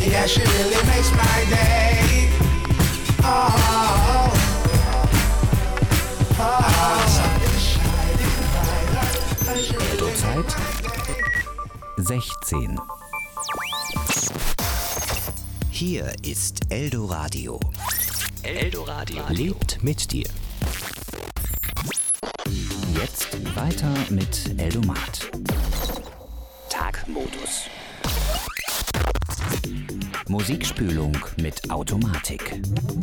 Yeah, she really makes my day. Oh, Zeit 16. Hier ist Eldoradio. Eldoradio lebt mit dir. Jetzt weiter mit Eldomat. Tagmodus. Musikspülung mit Automatik.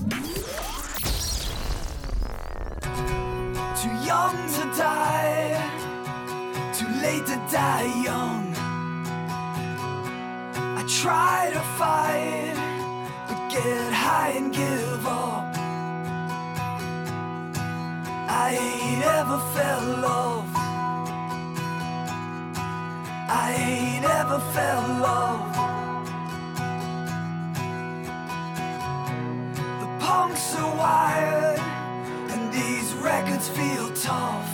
Too young to die, too late to die young. I try to fight, but get high and give up. I ain't ever felt love. I ain't ever felt love. The punks are wired, and these records feel tough.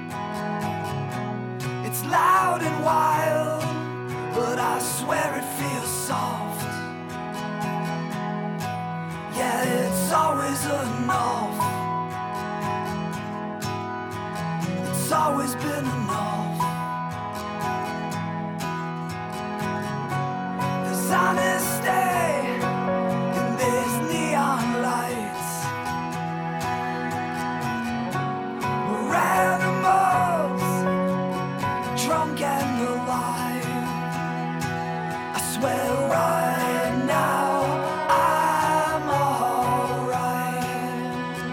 It's loud and wild, but I swear it feels soft. Yeah, it's always enough. It's always been enough. There's honesty in these neon lights. We're animals, drunk and alive. I swear right now I'm alright.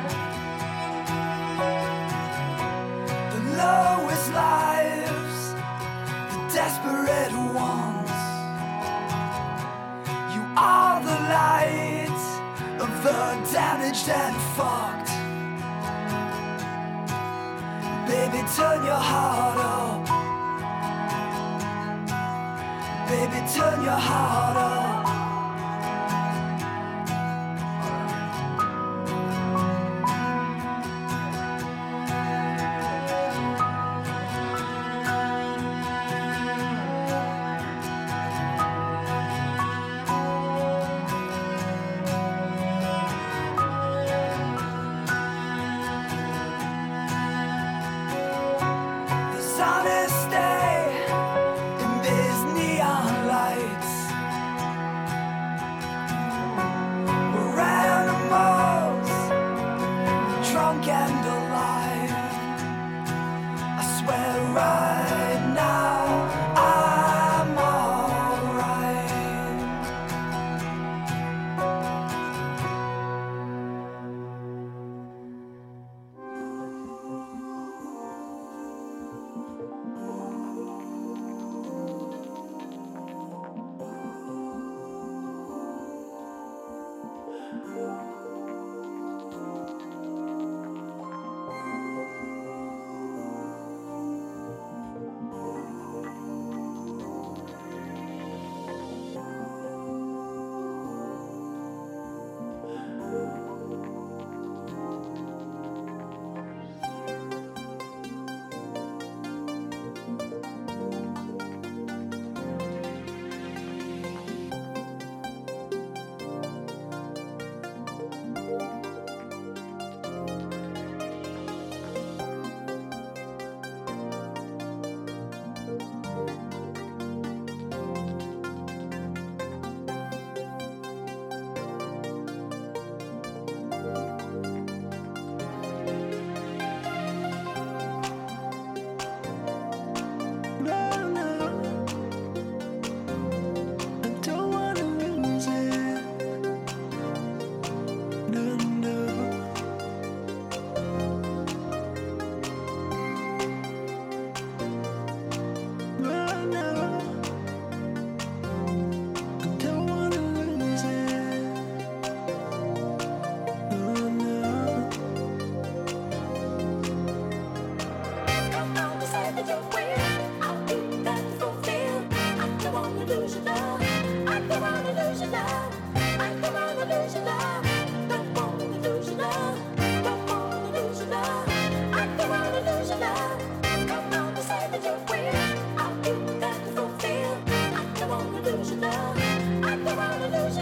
The lowest lives, the desperate ones. You are the light of the damaged and fucked. Baby, turn your heart up. Baby, turn your heart up. There's honesty in these neon lights. We're animals, drunk and alive. I swear right now I'm alright. I don't wanna lose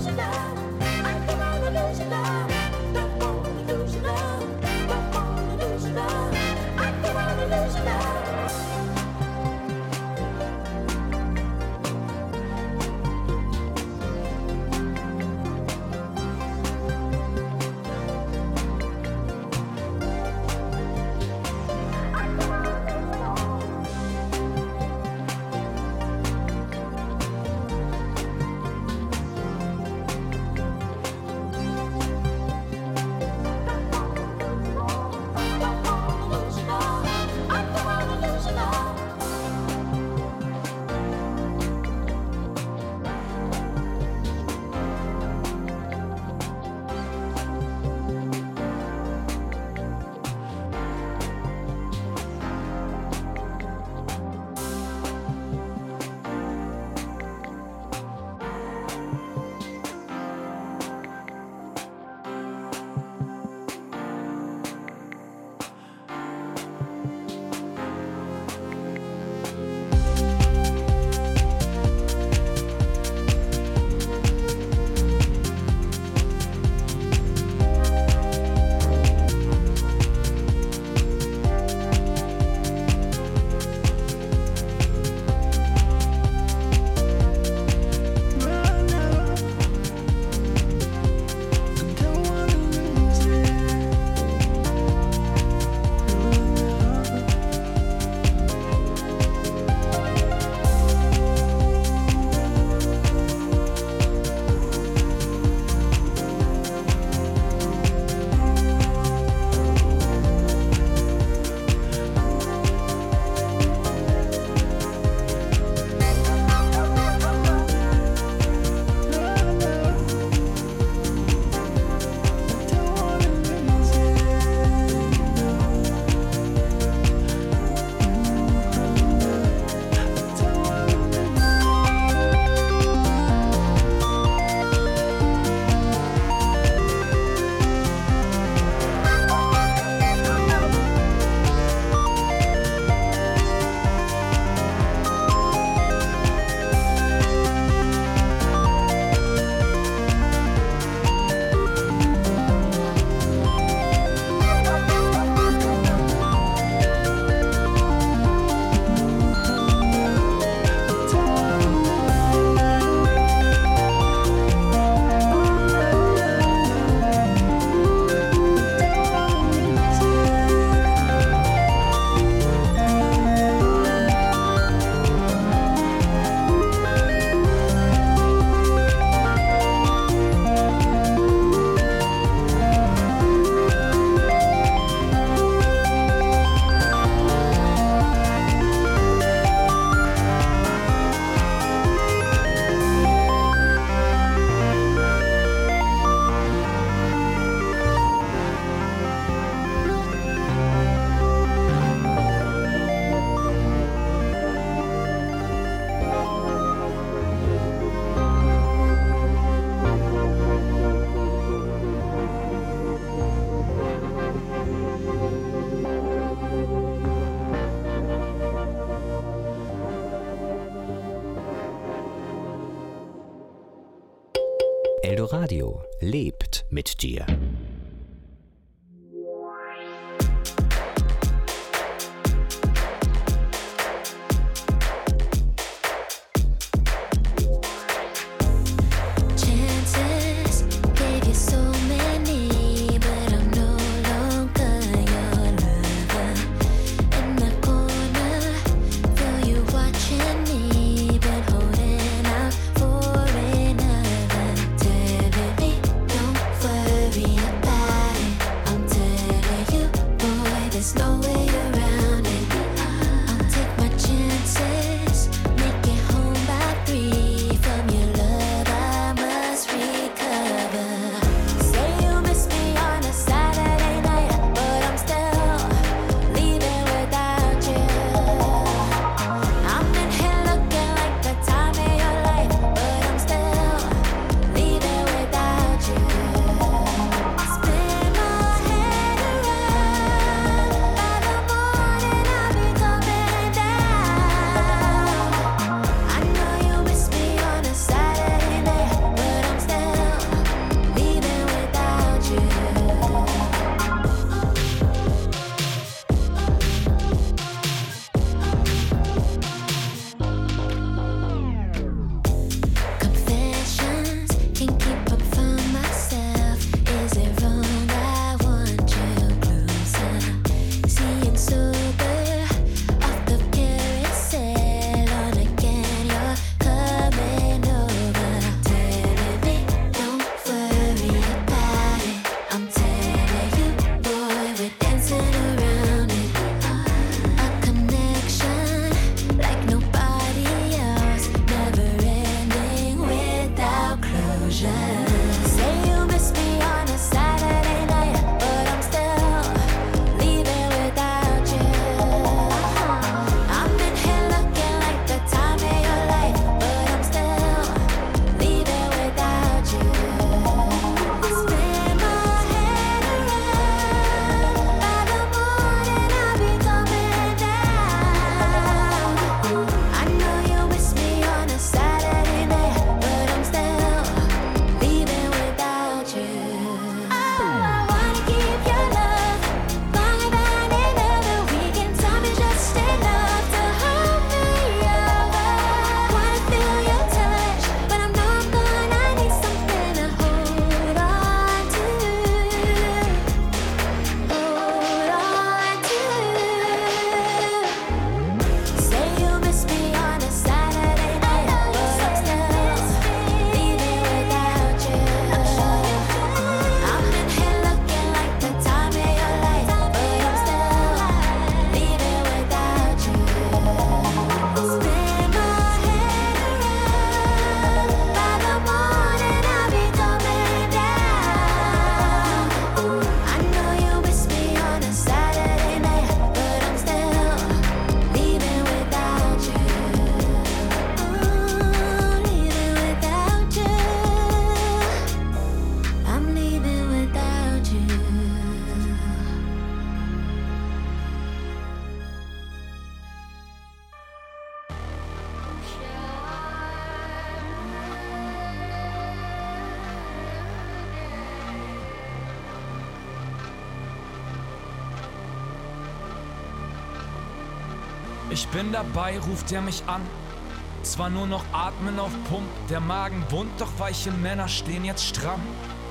Eldoradio lebt mit dir. Don't worry. Ich bin dabei, ruft er mich an. Zwar nur noch atmen auf Pump, der Magen wund, doch weiche Männer stehen jetzt stramm.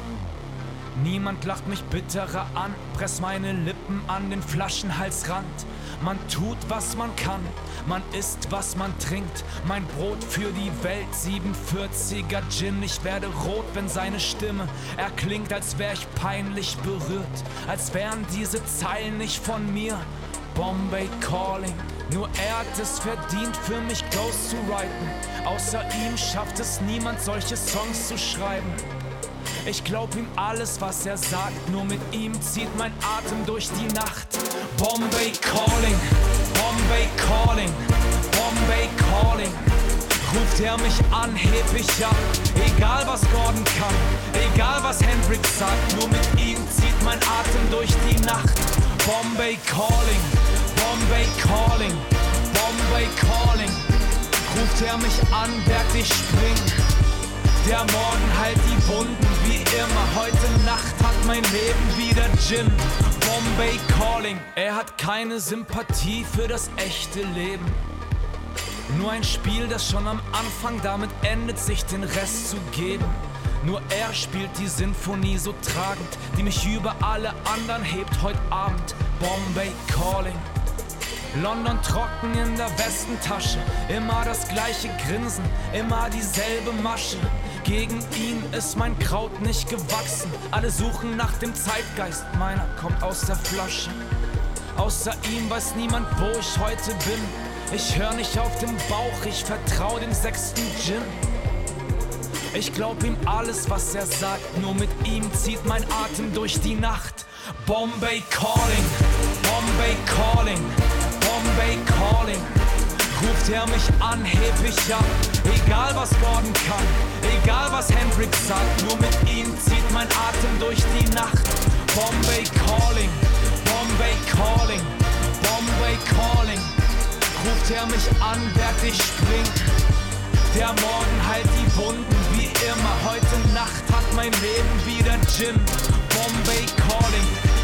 Niemand lacht mich bitterer an, press meine Lippen an den Flaschenhalsrand. Man tut, was man kann, man isst, was man trinkt. Mein Brot für die Welt, 47er Gin. Ich werde rot, wenn seine Stimme erklingt, als wär ich peinlich berührt, als wären diese Zeilen nicht von mir. Bombay Calling, nur er hat es verdient, für mich Ghost zu writen. Außer ihm schafft es niemand, solche Songs zu schreiben. Ich glaub ihm alles, was er sagt, nur mit ihm zieht mein Atem durch die Nacht. Bombay Calling, Bombay Calling, Bombay Calling. Ruft er mich an, heb ich ab. Egal was Gordon kann, egal was Hendrix sagt, nur mit ihm zieht mein Atem durch die Nacht. Bombay Calling, Bombay Calling, Bombay Calling. Ruft er mich an, werd ich springen. Der Morgen heilt die Wunden wie immer. Heute Nacht hat mein Leben wieder Gin. Bombay Calling. Er hat keine Sympathie für das echte Leben. Nur ein Spiel, das schon am Anfang damit endet, sich den Rest zu geben. Nur er spielt die Sinfonie so tragend, die mich über alle anderen hebt heute Abend. Bombay Calling. London trocken in der Westentasche, immer das gleiche Grinsen, immer dieselbe Masche. Gegen ihn ist mein Kraut nicht gewachsen. Alle suchen nach dem Zeitgeist, meiner kommt aus der Flasche. Außer ihm weiß niemand, wo ich heute bin. Ich hör nicht auf den Bauch, ich vertrau dem 6. Gin. Ich glaub ihm alles, was er sagt, nur mit ihm zieht mein Atem durch die Nacht. Bombay Calling, Bombay Calling, Bombay Calling. Ruft er mich an, heb ich ab. Egal was Gordon kann, egal was Hendrix sagt, nur mit ihm zieht mein Atem durch die Nacht. Bombay Calling, Bombay Calling, Bombay Calling. Ruft er mich an, werd ich springen. Der Morgen heilt die Wunden wie immer. Heute Nacht hat mein Leben wieder Gin. Bombay Calling.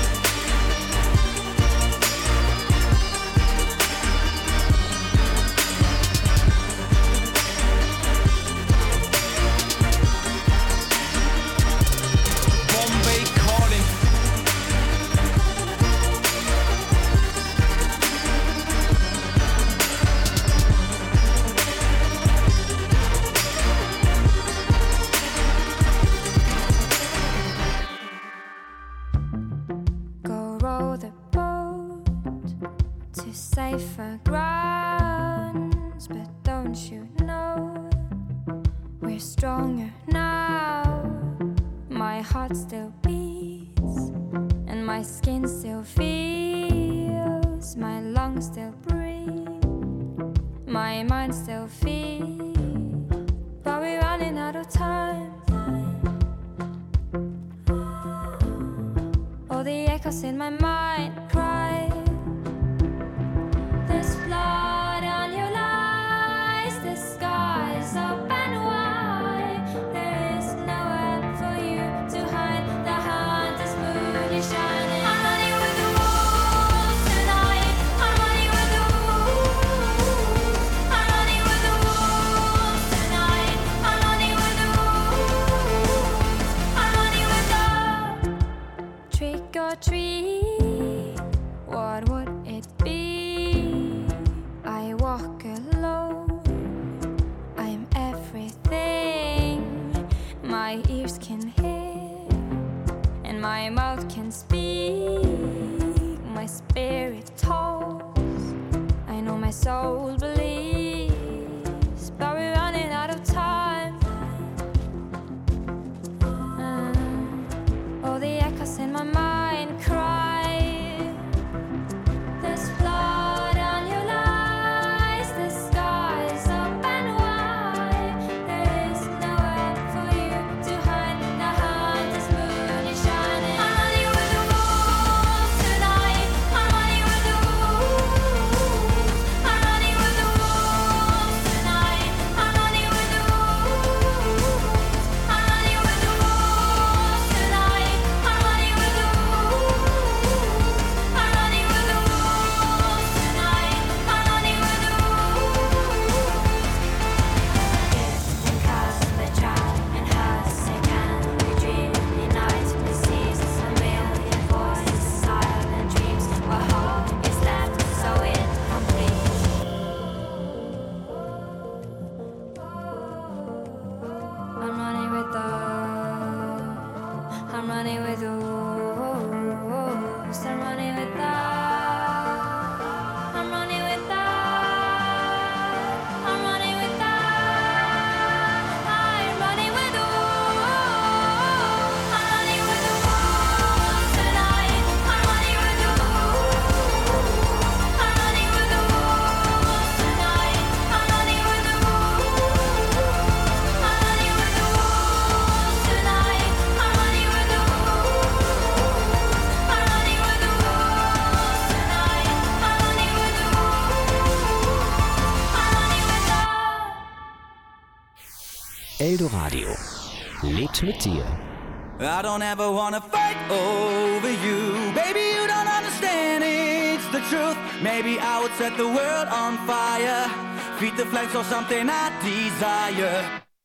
Safer grounds, but don't you know we're stronger now? My heart still beats and my skin still feels, my lungs still breathe, my mind still feels, but we're running out of time. All the echoes in my mind cry. There's blood on your lies, the sky's open wide. There is nowhere for you to hide. The hunter's moon is shining. I'm running with the wolves tonight. I'm running with the wolves. I'm running with the wolves tonight. I'm running with the wolves. I'm running with the trick or treat. What would it be? I walk alone, I'm everything my ears can hear and my mouth can speak. My spirit talks, I know my soul believes, but we're running out of time. All the echoes in my mind cry. There's blood on your lies, the sky's open wide. There is nowhere for you to hide. The hunter's moon is shining. I'm running with the wolves tonight. I'm running with the wolves. I'm running Eldoradio. Lebt mit dir. I don't ever wanna fight over you. Baby, you don't understand, it's the truth. Maybe I would set the world on fire. Feed the flames for something I desire.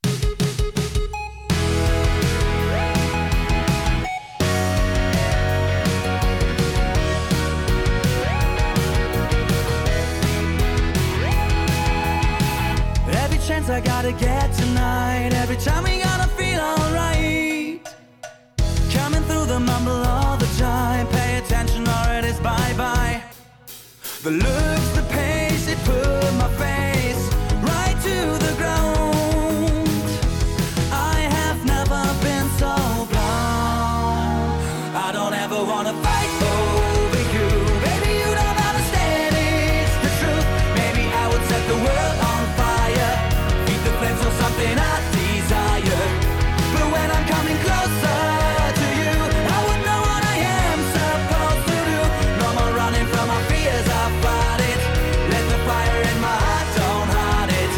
Every chance I gotta get tonight. Every time we gotta feel alright. Coming through the mumble all the time. Pay attention or it is bye-bye. The looks, the pace, it put my face right to the ground. I have never been so blind. I don't ever wanna fight over you. Baby, you don't understand, it's the truth. Maybe I would set the world on fire. Feed the flames for something I desire. But when I'm coming closer to you, I would know what I am supposed to do. No more running from my fears, I fight it. Let the fire in my heart, don't hide it.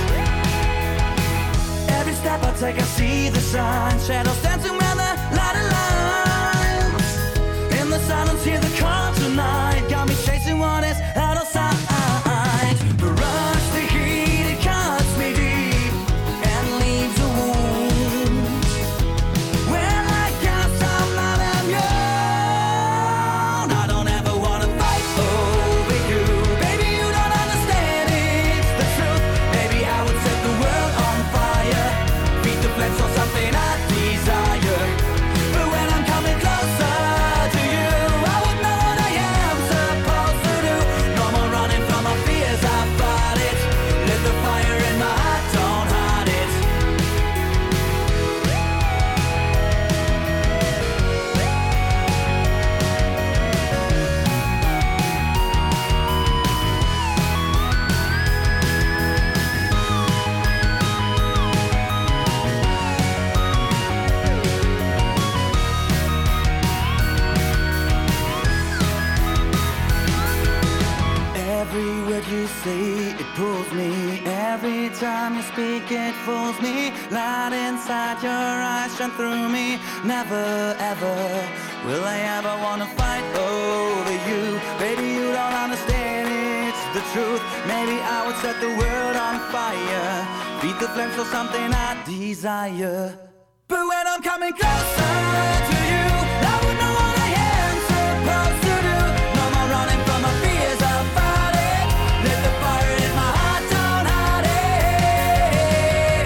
Every step I take, I see the signs. Shadows dancing where the light aligns. In the silence, hear the call tonight. Got me chasing what is out of sight. The rush, the heat, it cuts me deep and leaves a wound. When I guess I'm not immune, I don't ever wanna fight over you. Baby, you don't understand, it's the truth. Maybe I would set the world on fire. Beat the flames for something I desire. But when I'm coming closer to you, I would know what I am supposed to do. No more running from my fears, I fight it. Let the fire in my heart, don't hide it. Every word you say, it pulls me. Every time you speak, it fools me. Light inside your eyes shine through me. Never ever will I ever wanna fight over you. Baby, you don't understand, it's the truth. Maybe I would set the world on fire. Feed the flames for something I desire. But when I'm coming closer to you, I would know what I am supposed to do. No more running from my fears, I'll fight it. Let the fire in my heart, don't hide it.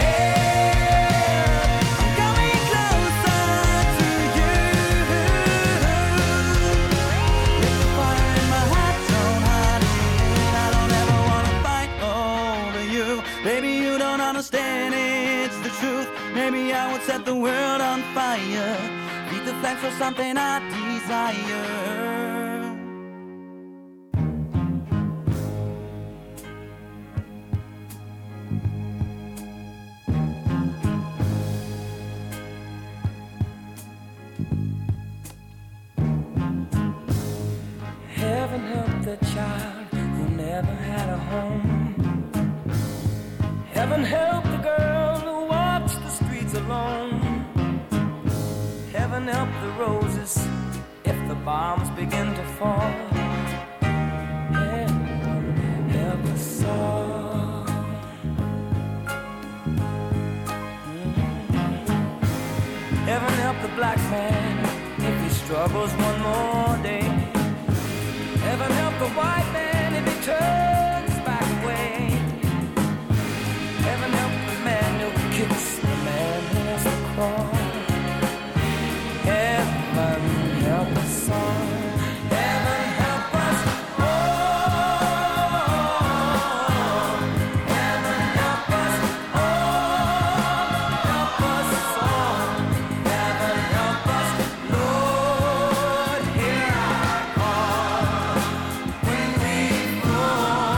I'm coming closer to you. Let the fire in my heart, don't hide it. I don't ever wanna fight over you. Baby, you don't understand, it's the truth. Maybe I would set the world on fire. Beat the flames for something I desire. Heaven help the child who never had a home. Heaven help the girl who walks the streets alone. Heaven help the roses if the bombs begin to fall. Heaven help us all. Heaven help the black man if he struggles one more day. Heaven help the white man if he turns back away. Heaven help the man who kicks the man who has to crawl. Heaven help us all. Heaven help us all. Heaven help us all. Help us all. Heaven help us, Lord, hear our call when we fall.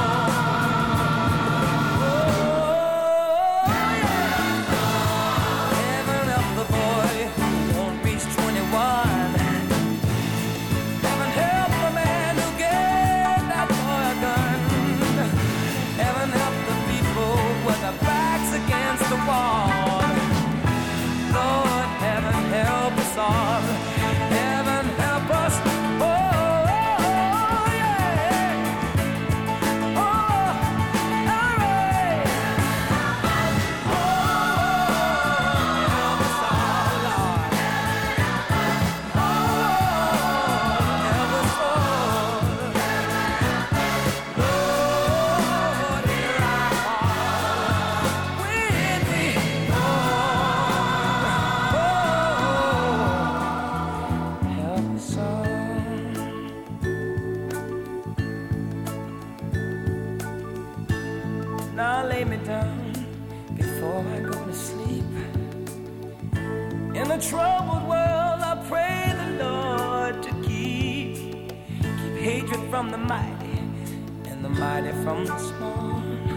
In a troubled world, I pray the Lord to keep hatred from the mighty and the mighty from the small.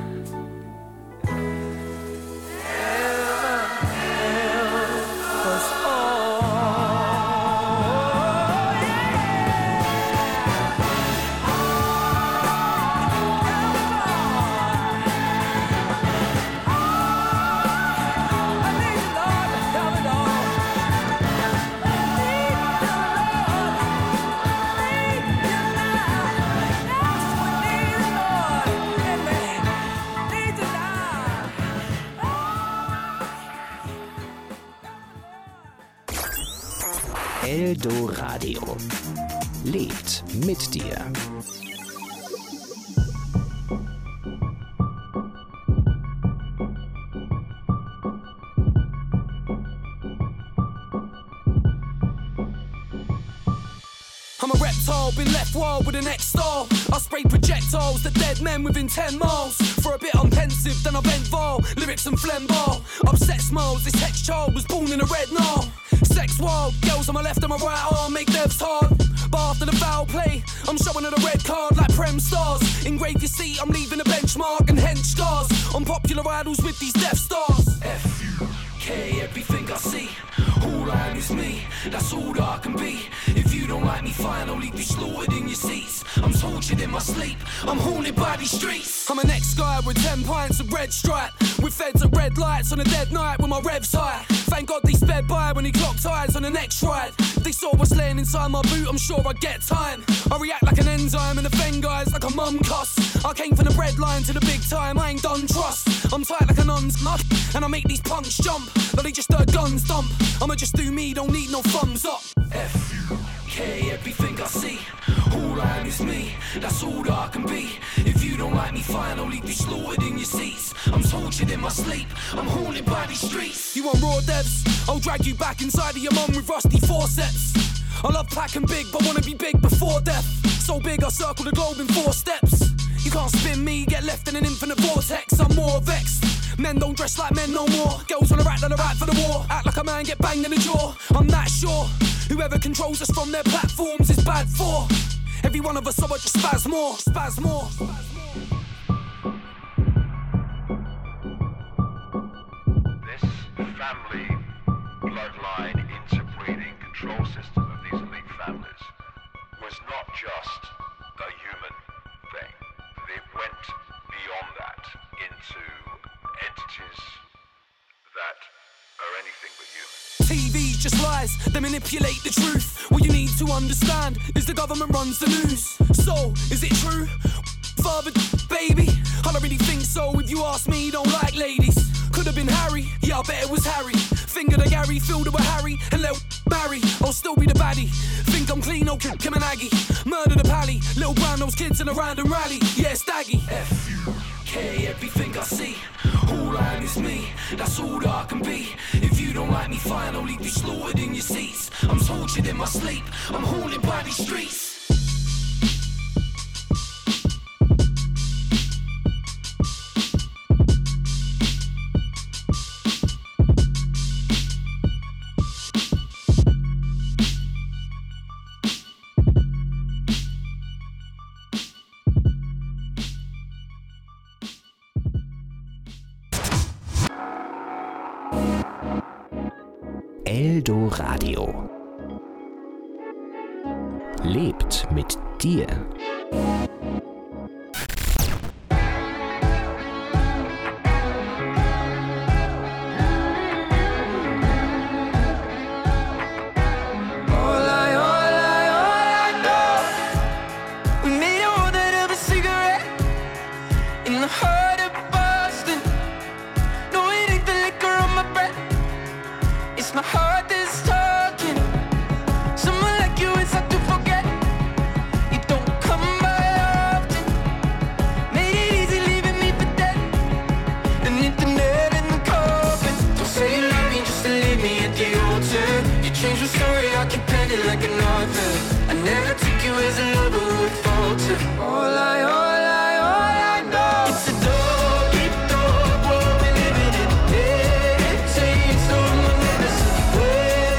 Eldoradio lebt mit dir. I'm a reptile, been left wild with an X-star. I spray projectiles at dead men within 10 miles. For a bit I'm pensive, then I bent vile. Lyrics and phlegm bar, upset smiles. This hex child was born in a red gnar. Sex wild, girls on my left and my right arm make devs hard. But after the foul play, I'm showing her the red card like Prem stars. Engrave your seat, I'm leaving a benchmark and hench stars. On popular idols with these Death Stars. F-U-K, everything I see. All I am is me, that's all that I can be. If you don't like me, fine, I'll leave you slaughtered in your seats. I'm tortured in my sleep, I'm haunted by these streets. I'm an ex-guy with 10 pints of red stripe, with feds at red lights on a dead night with my revs high. Thank God they sped by when he clocked eyes on the next ride. They saw what's laying inside my boot, I'm sure I get time. I react like an enzyme and offend guys like a mum cuss. I came from the breadline to the big time, I ain't done trust. I'm tight like a nun's nut, and I make these punks jump, but they just heard guns dump. I'ma just do me, don't need no thumbs up. F-U-K, everything I see. All I am is me, that's all that I can be. If you don't like me, fine, I'll leave you slaughtered in your seats. I'm tortured in my sleep, I'm haunted by these streets. You want raw devs? I'll drag you back inside of your mum with rusty forceps. I love packing big, but wanna be big before death. So big, I circle the globe in 4 steps. You can't spin me, get left in an infinite vortex. I'm more vexed. Men don't dress like men no more. Girls wanna act like they're right for the war. Act like a man, get banged in the jaw. I'm not sure. Whoever controls us from their platforms is bad for every one of us, so I just spaz more. Spaz more. This family bloodline interbreeding control system of these elite families was not just a human thing. It went beyond that into entities that are anything but human. TV just lies, they manipulate the truth. What you need to understand is the government runs the news. So, is it true? Father, baby? I don't really think so, if you ask me, don't like ladies. Could have been Harry, yeah, I bet it was Harry. Finger the Gary, filled it with Harry, and let marry. I'll still be the baddie. Think I'm clean, no Kim and Aggie. Murder the pally, little brown nose kids in a random rally. Yeah, Staggy. F-U-K, everything I see. All I am is me, that's all that I can be. If you don't like me, fine, I'll leave you slaughtered in your seats. I'm tortured in my sleep, I'm haunted by these streets. Eldoradio lebt mit dir. Way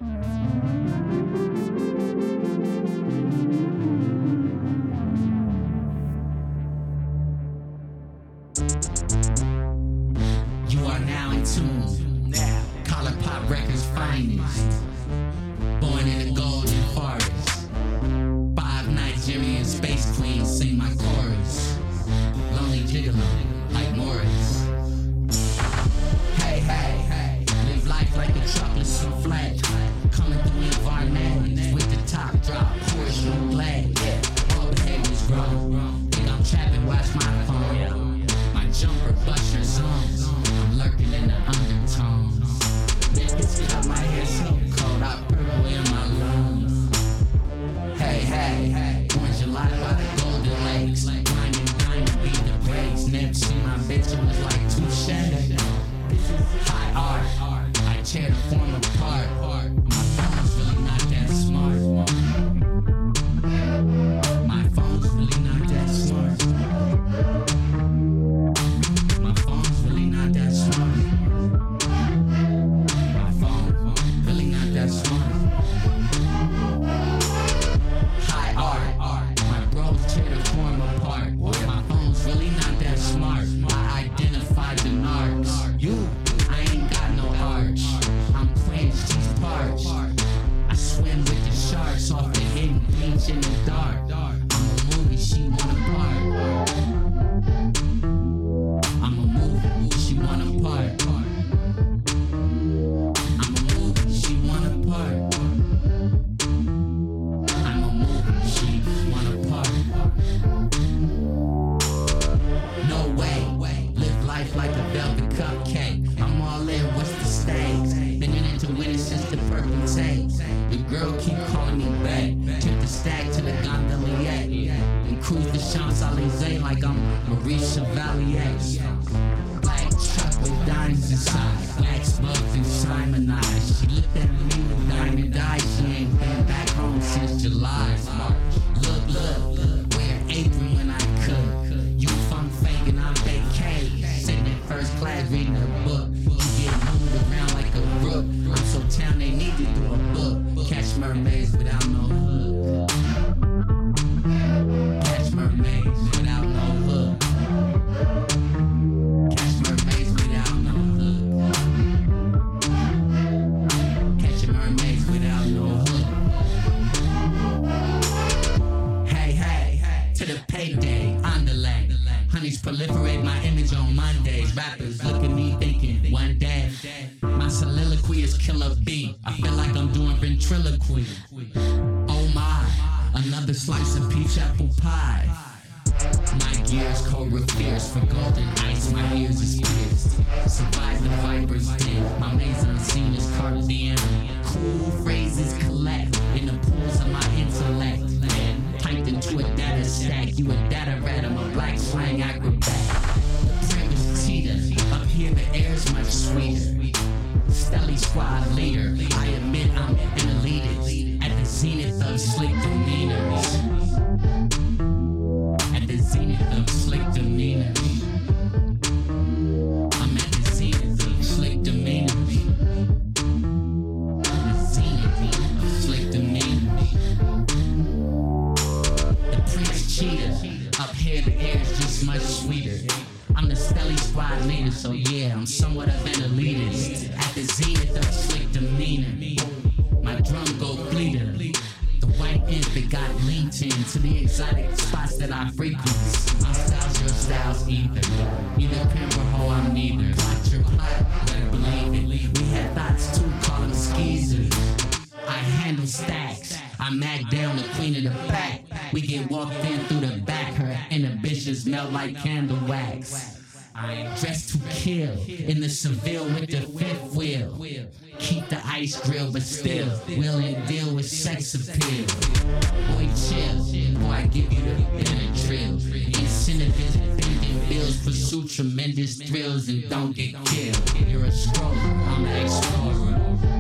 You are now in tune. Collar Pop Records finest. Born in the Golden Forest. 5 Nigerian space queens sing my chorus. Lonely gigolo like Morris. Hey, hey, hey. Live life like a chocolate souffle. Coming through environment with the top drop. Porsche glad. All behaviors grown. Think I'm trapping, watch my phone. My jumper bust your songs. I'm lurking in the undertones. Niggas got my hair so cold, I purple in my lungs. Hey, hey, hey. Orange July by the Golden Lakes. Grinding diamond, beat the brakes. Never seen my bitch, it was like touche. High art, I tear the form apart. My phone's really not that smart. My phone's really not that smart. My phone's really not that smart. My phone really not that smart. High art, my bros tear the form apart. My phone's really not that smart. I identified the narcs. I ain't got no arch. I'm quenched, he's parched. I swim with the sharks off the hidden beach in the dark. I'm a movie, she want a part. I'm a movie, she want a part. I'm a movie, she want a part. I'm a movie, she want a part. No way, live life like a velvet cupcake. I'm all in, what's the stakes? Been into winning since the purple takes. The girl keep calling me back. Took the stack to the gondolier and cruise the Champs-Élysées like I'm Marie Chevalier. Black truck with diamonds inside, black smoked and Simonized. She looked at me with diamond eyes. She ain't been back home since July. Look, wear apron when I cook. You funk fake and I'm vacay. Sitting in first class reading a book. You get moved around like a rook. I'm so town they need to do a book. Catch mermaids without no hook. Catch mermaids without no hook. Catch mermaids without no hook. Catch mermaids without no hook. Hey, to the payday, on the lag. Honeys proliferate my image on Mondays. Rappers look at me thinking, one day my soliloquy is killer B. I feel like I'm doing ventriloquy. Oh my, another slice of peach apple pie. My gears Cobra fierce for golden ice. My ears is pierced. Survive the viper's den. My maze unseen is Cardian. Cool phrases collect in the pools of my intellect. Typed into a data stack. You a data rat, I'm a black slang acrobat. The premise cheetah. Up here the air's much sweeter. Stelly squad leader. I admit I'm an elitist. At the zenith of slick demeanors. At the zenith of slick demeanors. I'm at the zenith of slick demeanors. The zenith of slick demeanors. The priest cheetah. Up here the air's just much sweeter. I'm the Stelly squad leader, so yeah, I'm somewhat of an elitist. At the zenith of slick demeanor. My drum go bleeder. The white infant got linked into the exotic spots that I frequent. My style's your style's either. Either pimp or hoe, I'm neither. Plot your plot, better believe it. We had thoughts too, call them skeezers. I handle stacks. I mag down the queen of the pack. We get walked in through the back. Her inhibitions melt like candle wax. I am dressed to kill in the Seville with the fifth wheel. Keep the ice grill, but still willing to deal with sex appeal. Boy, chill, boy, I give you the better drill. Incentives, bending bills, pursue tremendous thrills, and don't get killed. You're a scroller, I'm an explorer.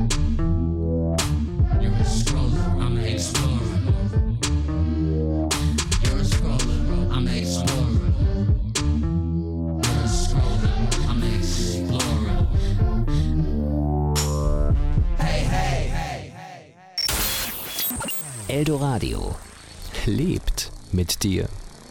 You're a scroller, I'm an explorer. You're a scroller, I'm an explorer. You're a scroller, I'm an explorer. Hey, Eldoradio lebt mit dir.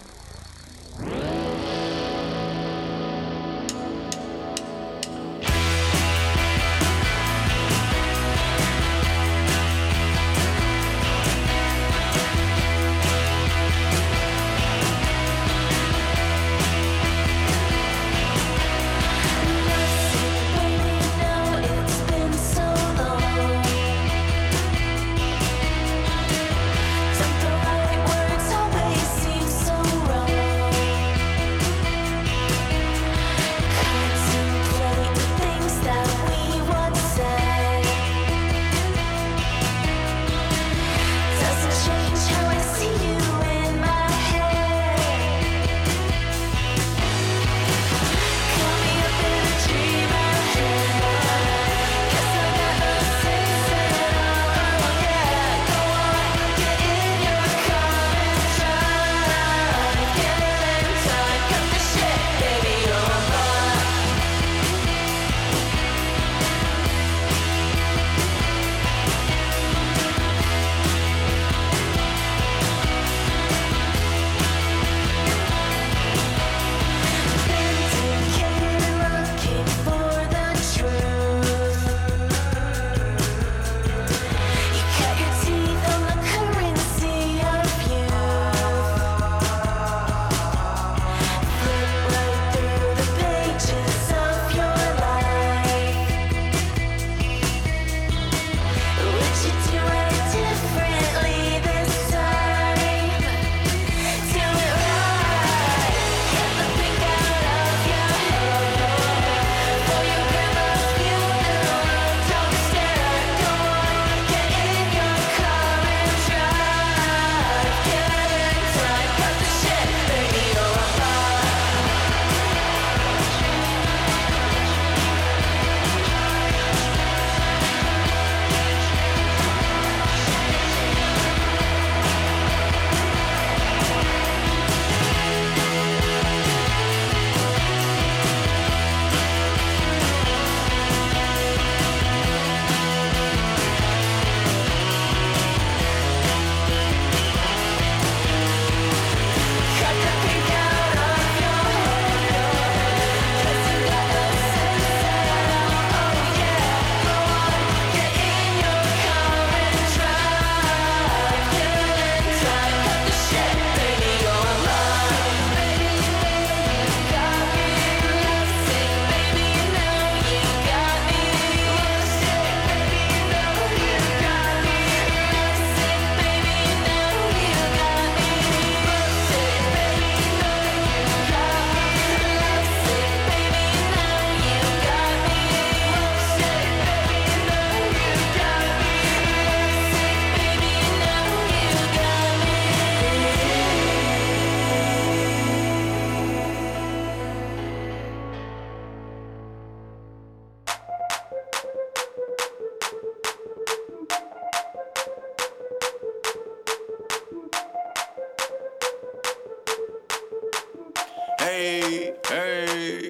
Hey, hey.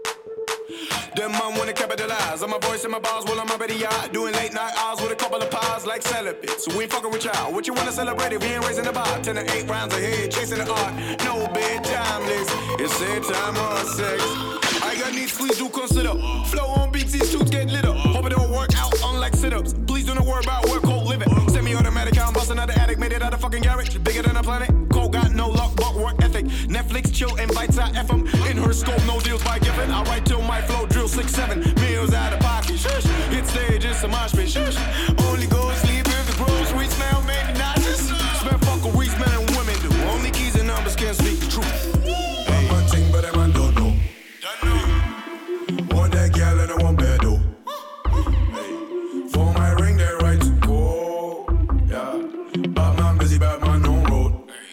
Them man wanna capitalize on my voice and my bars while I'm up at the yard doing late night hours with a couple of pies like celibates. So we ain't fucking with y'all. What you wanna celebrate if we ain't raising the bar? 10 to 8 rounds ahead, chasing the art. No bed timeless. It's say time or sex. I got needs, please do consider. Flow on beats, these dudes get lit up. Hope it don't work out, unlike sit-ups. Please do not worry about work, cold living. Semi-automatic, I'm busting out the attic, made it out of fucking garage. Bigger than a planet. Cole got no luck, but work ethic. Netflix, chill, and bites out FM. In her scope, no deals by giving. I write till my flow drill 6-7. Meals out of pocket, shush. Hit stage, it's a mosh pit, shush. Only go sleep if the groceries smell, maybe not just. Smell fuckeries, men and women do. Only keys and numbers can't speak the truth. Hey. One thing, but that man don't know. Want that gal and I want bad though. Hey. For my ring, they're right to go. Yeah. Bad man busy, bad man on road.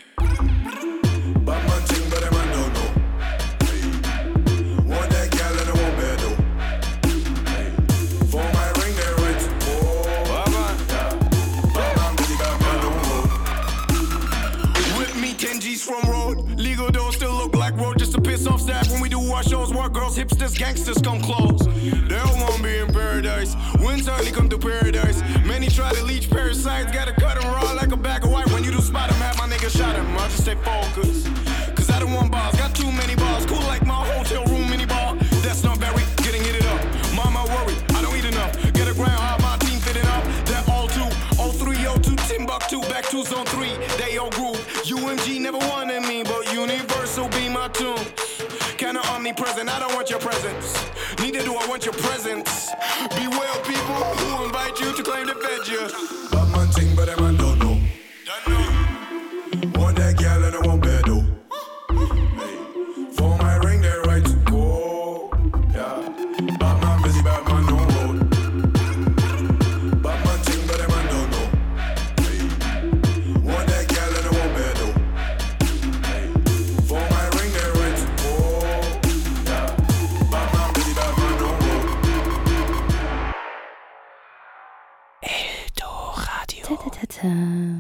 Bad man thing, but that man don't know. Hey. Want that gal and I want bad though. Hey. For my ring, they're right to go. Bad man, yeah. Bad man busy, bad man on road. With me 10 G's from road. Legal doors still look like road just to piss off staff when we do our shows. Work girls, hipsters, gangsters come close. They all won't be in paradise. Wins hardly come to paradise. Many try to leech parasites. Gotta cut them raw like a bag of white. 2 Zone 3, they all group. UMG never wanted me, but Universal be my tune. Kinda omnipresent, I don't want your presence. Neither do I want your presence. Beware people who invite you to claim to fed you. Bad man ting, but that man don't know. Want that girl and I want bed though. Hey. For my ring, they're right to go. Yeah. Bad man busy, bad man don't road. Bad man ting, but that man don't know. Hey. Want that girl and I want bed though. Hey. For my ring, they're right to go. Yeah. Bad man busy, bad man don't road. Eldoradio. Ta-ta-ta-ta.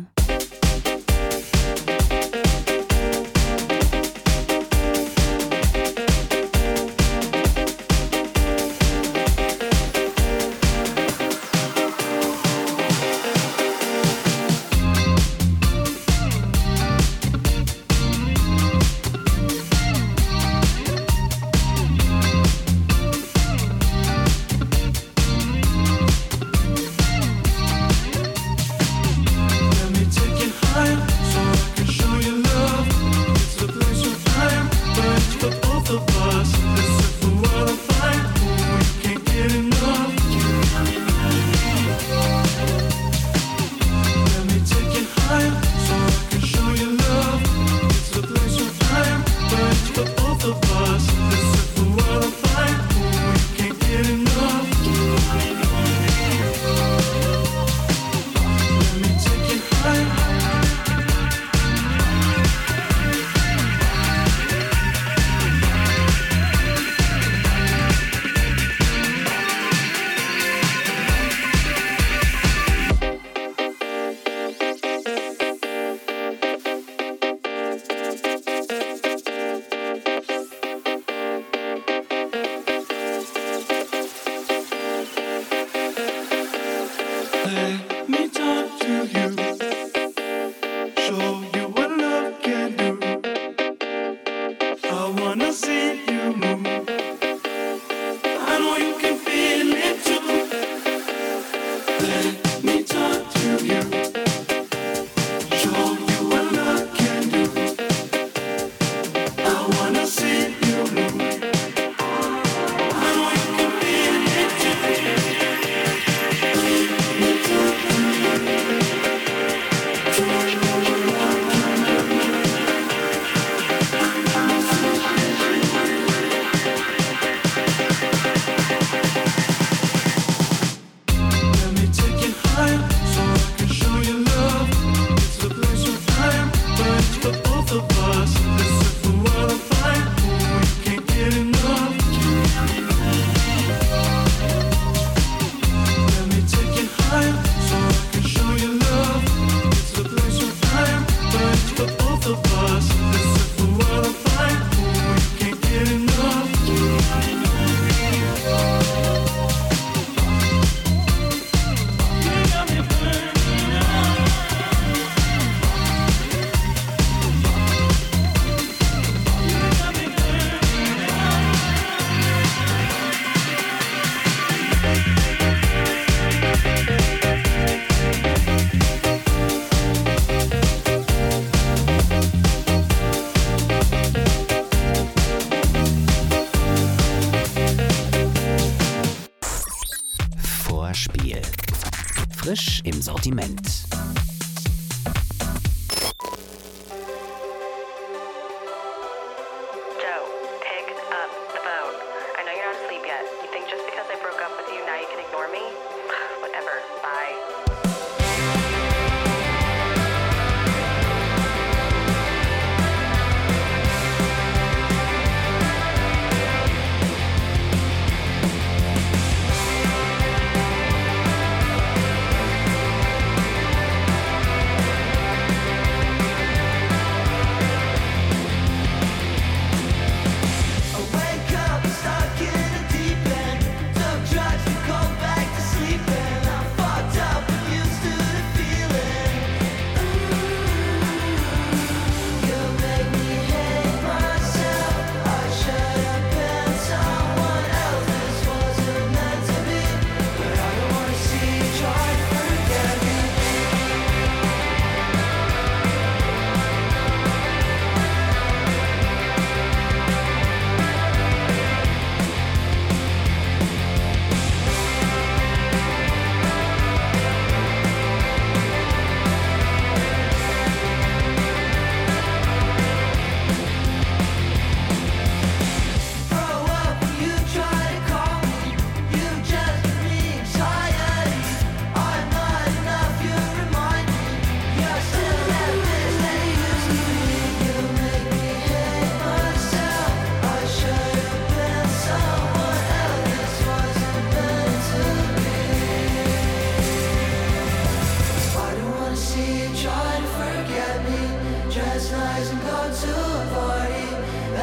Frisch im Sortiment.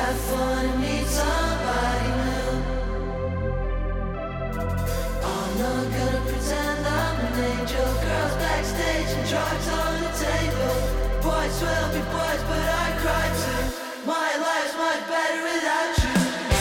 have fun and meet somebody new. I'm not gonna pretend I'm an angel. Girls backstage and drugs on the table. Boys will be boys, but I cry too. My life's much better without you.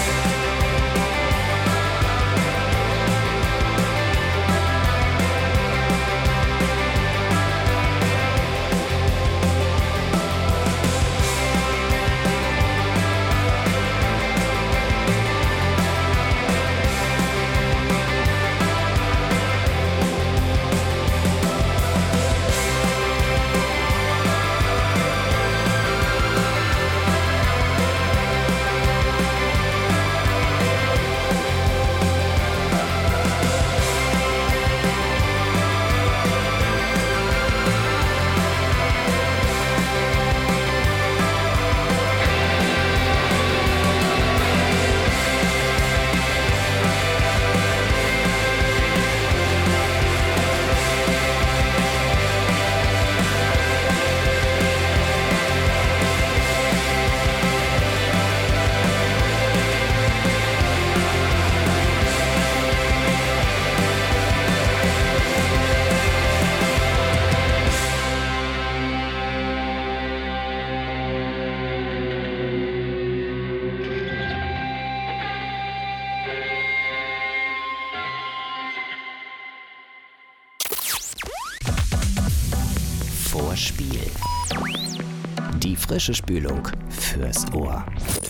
Vorspiel. Die frische Spülung fürs Ohr.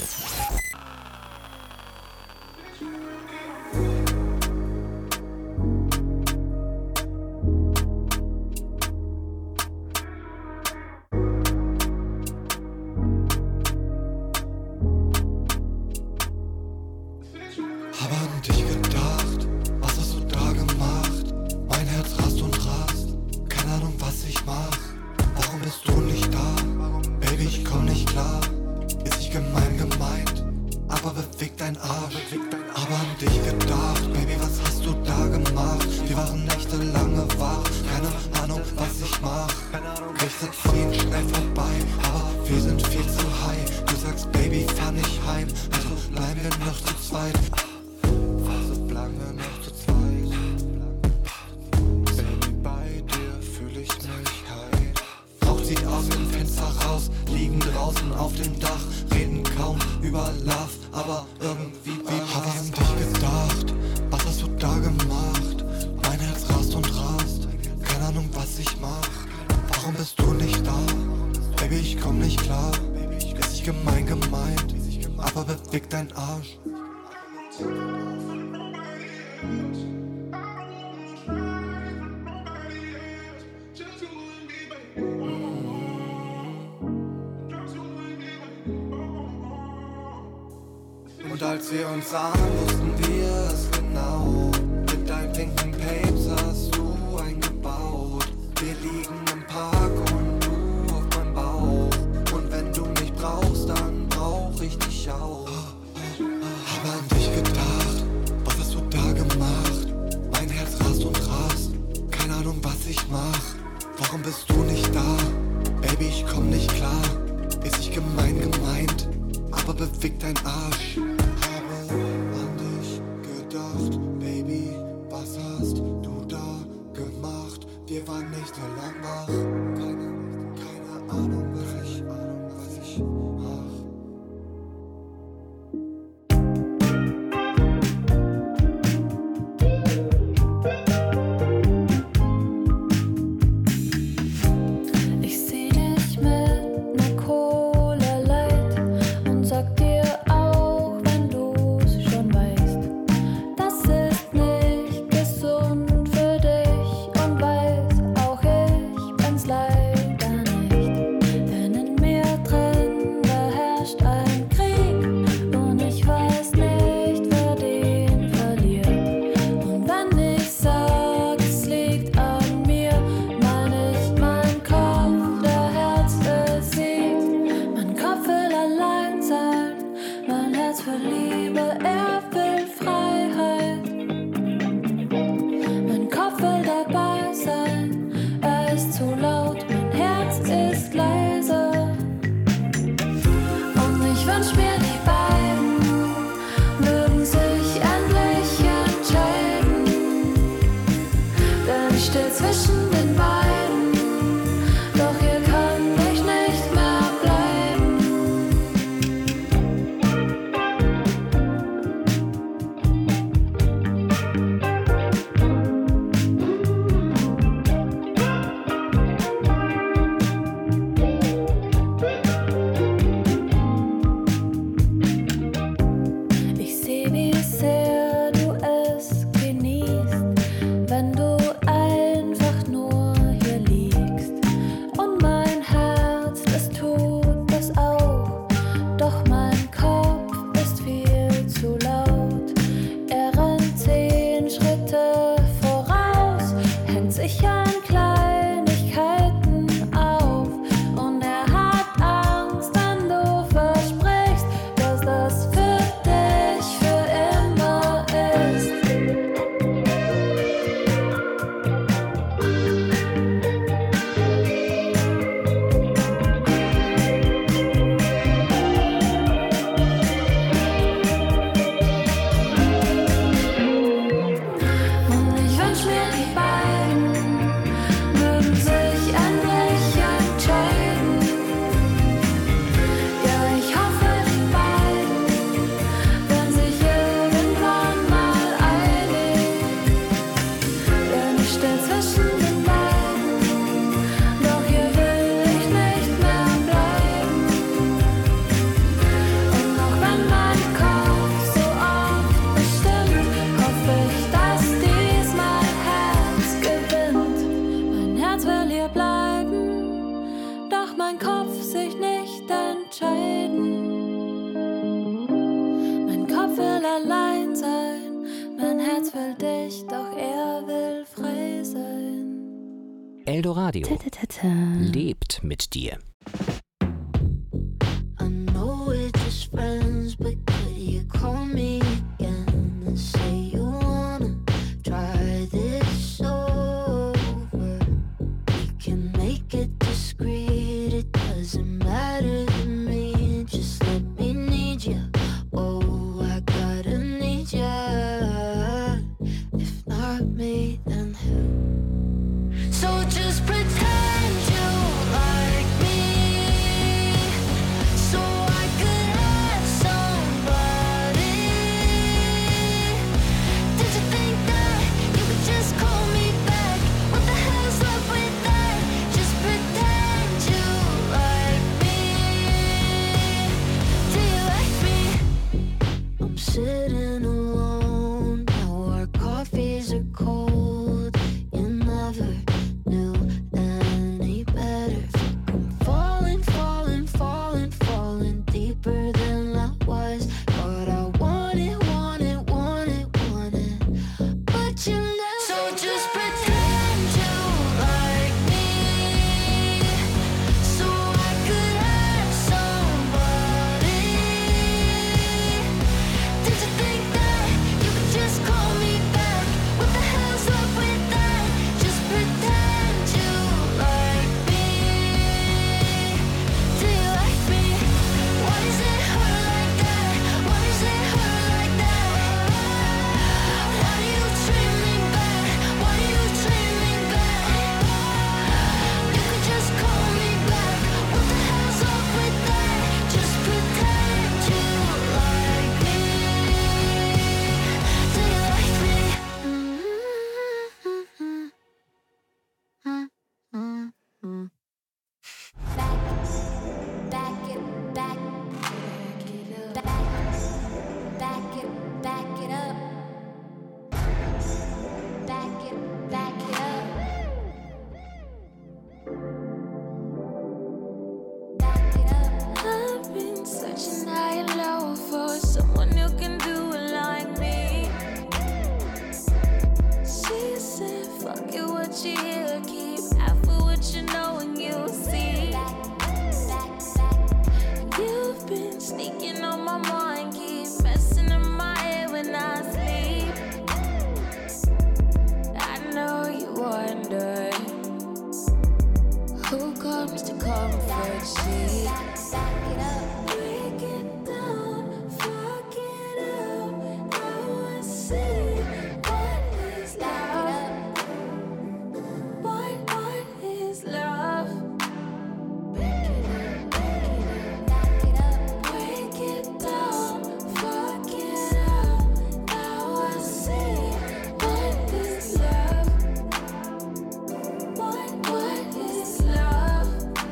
Hab an dich gedacht, was hast du da gemacht? Mein Herz rast und rast, keine Ahnung was ich mach. Warum bist du nicht da? Baby, ich komm nicht klar. Ist nicht gemeint, aber bewegt dein Arsch. Hab an dich gedacht, Baby, was hast du da gemacht? Wir waren nächtelange wach, keine Ahnung was ich mach. Richter ziehen schnell vorbei, aber wir sind viel zu high. Du sagst, Baby, fahr nicht heim, also bleiben wir noch zu zweit. Also bleiben wir noch zu zweit. Baby, bei dir fühl ich mich high. Rauch zieht aus dem Fenster raus, liegen draußen auf dem Dach, reden kaum über Love, aber irgendwie hab an dich gedacht, was hast du da gemacht? Mein Herz rast und rast, keine Ahnung was ich mach. Warum bist du nicht da? Baby, ich komm nicht klar. Ist nicht gemeint, aber bewegt dein Arsch. Und als wir uns sahen, wussten wir es genau. Mit deinen pinken Papes hast du eingebaut. Wir liegen im Park und du auf meinem Bauch. Und wenn du mich brauchst, dann brauch ich dich auch. Hab an dich gedacht, was hast du da gemacht? Mein Herz rast und rast, keine Ahnung was ich mach. Warum bist du nicht da? Baby, ich komm nicht klar. Ist nicht gemeint, aber bewegt dein Arsch. Habe an dich gedacht, Baby, was hast du da gemacht? Wir waren nächtelang wach, keine Ahnung was ich mach. Leider nicht, denn in mir drin will hier bleiben, doch mein Kopf sich nicht entscheiden. Mein Kopf will allein sein, mein Herz will dich, doch er will frei sein. Eldoradio lebt mit dir. I know we're just friends, but could you call me again and say you wanna try this over? We can make it discreet, it doesn't matter to me. Just let me need you. Oh, I gotta need ya. If not me, then who? So just pretend you like me, so I could have somebody. Did you think that you could just call me back? What the hell's up with that? Just pretend you like me. Do you like me? I'm sitting alone, now our coffees are cold. You never knew any better. I'm falling, falling, falling, falling deeper than I was. But I want it, want it, want it, want it. But you never. So just pretend you like me, so I could have somebody. Did you think that you could just call me back? What the hell's up with that? Just pretend you like me. Do you like me? Why does it hurt like that? Why does it hurt like that? Why do you treat me bad? Why do you treat me bad? You could just call me back. What the hell's up with that? Just pretend you like me. Do you like me? Back it up. I've been searching high and low for someone who can do it like me. She said, fuck it, what you hear, keep half of what you know and you'll see. You've been sneaking on my mind, keep messing in my head when I sleep. I know you wonder who comes to comfort she. Break it down, fuck it up. Now I see what is love. What is love? Break it down, fuck it up. Now I see what is love. What is love?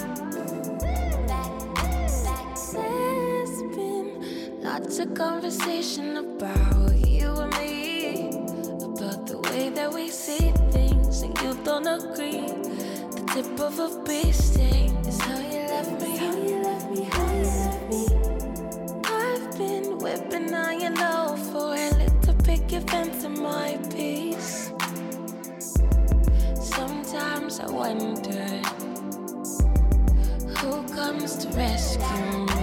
There's been lots of conversation about you and me, about the way that we see things, and you don't agree. The tip of a bee sting is how you left me. How you left me. How you left me. I've been whipping on your low for a little picket fence in my peace. Sometimes I wonder who comes to rescue me.